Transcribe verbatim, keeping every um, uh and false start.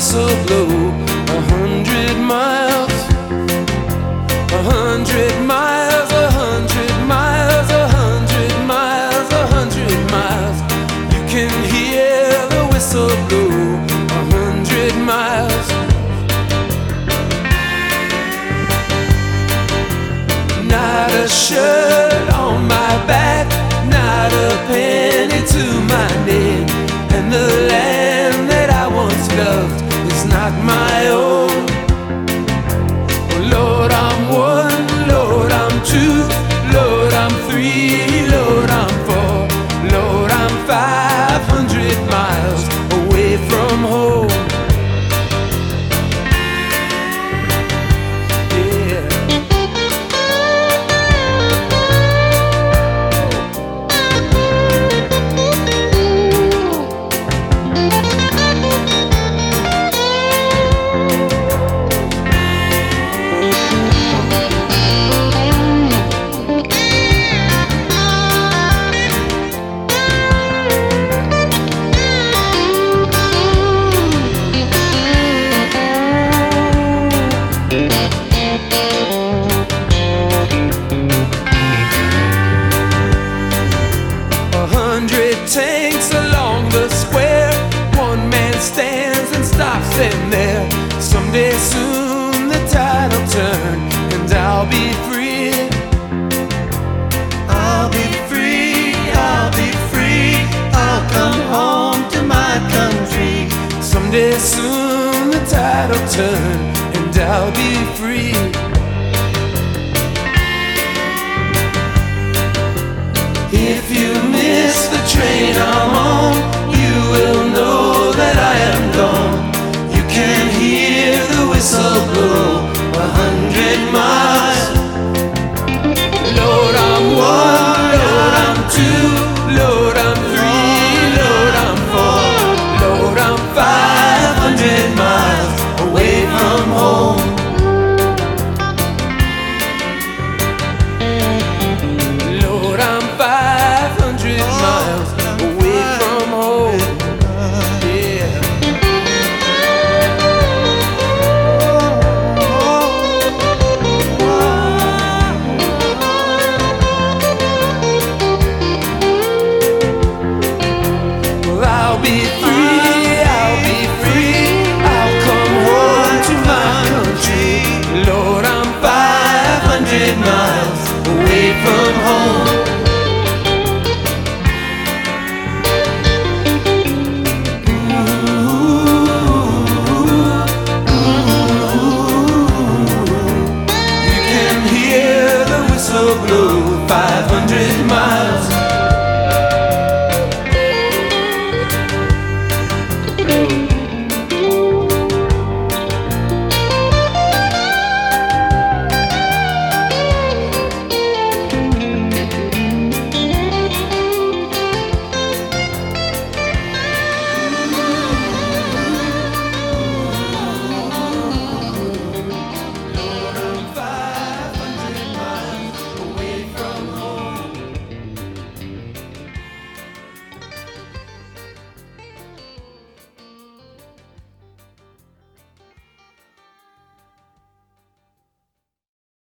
whistle blow. A hundred miles, a hundred miles, a hundred miles, a hundred miles, a hundred miles. You can hear the whistle blow. A hundred miles. Not a shirt on my back, not a penny to my name, and the land that I once loved is not my own. Oh Lord, I'm one, Lord, I'm two, Lord, I'm three, Lord, I'm four, Lord, I'm five hundred miles away from home. Tanks along the square, one man stands and stops them there. Someday soon the tide'll turn and I'll be free. I'll be free, I'll be free, I'll come home to my country. Someday soon the tide'll turn and I'll be free.